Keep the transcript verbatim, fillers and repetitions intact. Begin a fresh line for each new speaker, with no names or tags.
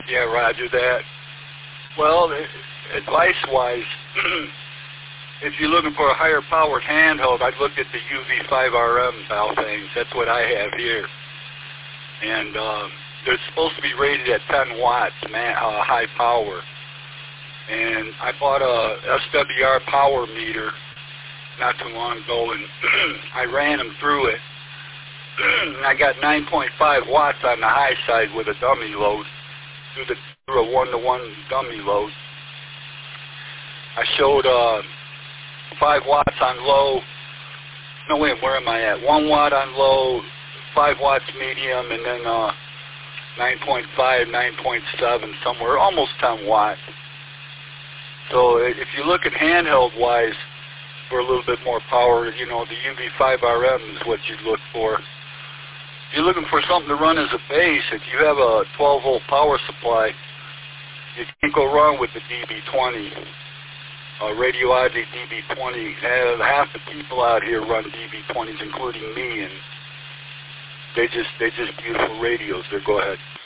Yeah, roger that. Well, advice-wise, if you're looking for a higher powered handheld, I'd look at the U V five R M valve things. That's what I have here. And um, they're supposed to be rated at ten watts, man, uh, high power. And I bought a S W R power meter not too long ago, and I ran them through it. And I got nine point five watts on the high side with a dummy load through, the, through a one-to-one dummy load. I showed uh, five watts on low. No, wait, where am I at? One watt on low, five watts medium, and then uh, nine point five, nine point seven, somewhere, almost ten watts. So if you look at handheld-wise for a little bit more power, you know, the U V five R M is what you'd look for. If you're looking for something to run as a base, if you have a twelve volt power supply, you can't go wrong with the D B twenty. Uh, Radiologic D B twenty. Uh, half the people out here run D B twenties, including me, and they just they just beautiful radios. There, go ahead.